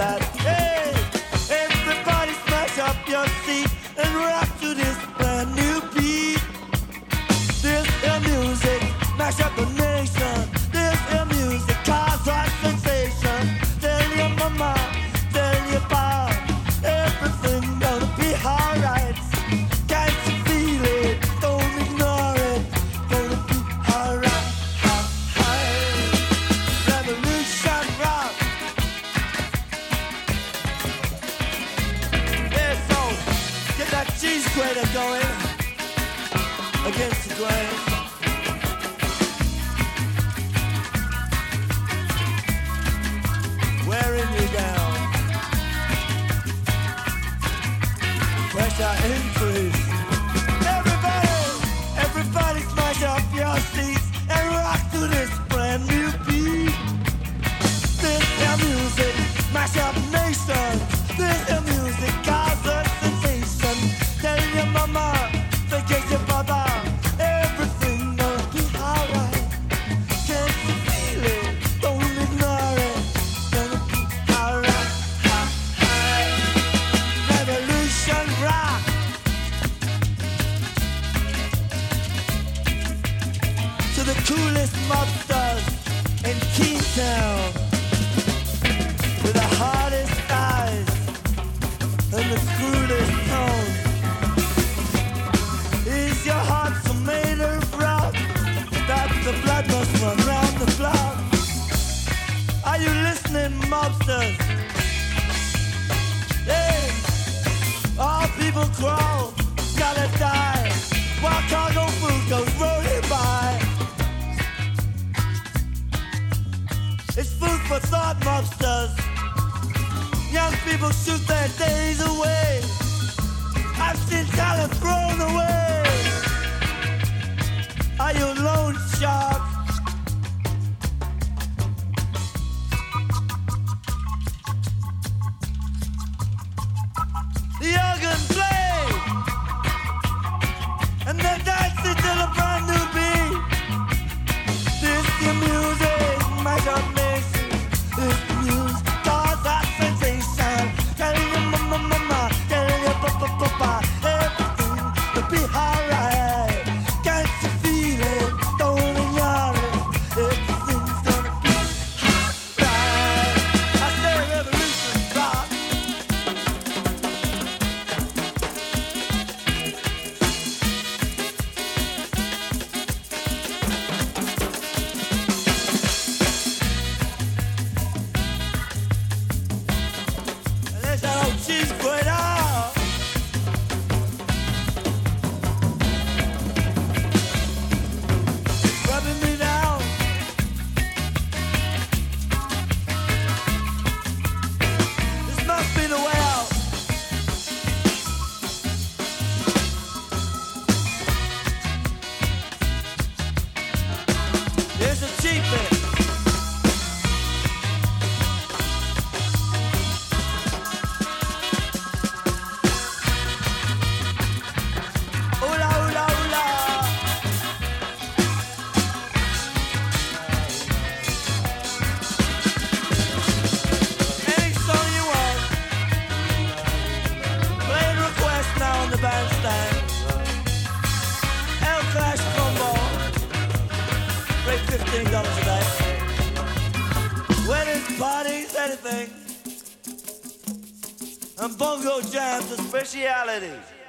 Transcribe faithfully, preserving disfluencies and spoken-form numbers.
that. Hey, everybody smash up your seat and rock to this brand new beat. This is music, mash up the nation. This is music, cause a sensation. Tell your mama, tell your pop, everything gonna be alright. Can't you feel it? Don't ignore it. Gonna be alright. Revolution rock. Yeah, so get that cheese grater going against the grain. Wearing you down. Pressure increase. Everybody, everybody smash up your seats and rock to this brand new beat. This is music, mash up nations. This is music, cause a sensation. Tell your mama, forget your papa, everything gonna be alright. Can't you feel it? Don't ignore it. Gonna be alright. Revolution rock. To the coolest mobsters in Kingstown, with the hardest eyes and the cruelest tone. Is your heart so made of rock that the blood must run round the block? Are you listening, mobsters? Hey, all people crawl, gotta die, while cargo food goes rolling by. It's food for thought, mobsters. Young people shoot their days away. I've seen talent thrown away. Are you loan shark? The organ play, and they're dancing to the brand new beat. This your music, mash up nation. This music, cause a sensation. Tell your mama, mama, tell your papa, papa, everything will be alright. Can't you feel it? Don't ignore it. Everything's gonna be alright. I say revolution rock. And there's that old cheese grater. Rubbing me down. This must be the way out. Here's a cheap bit. Oola, oola, oola. Any song you want. Playing request now on the bandstand. El Clash combo. Rate fifteen dollars a day. Weddings, parties, anything. And bongo jams are specialities.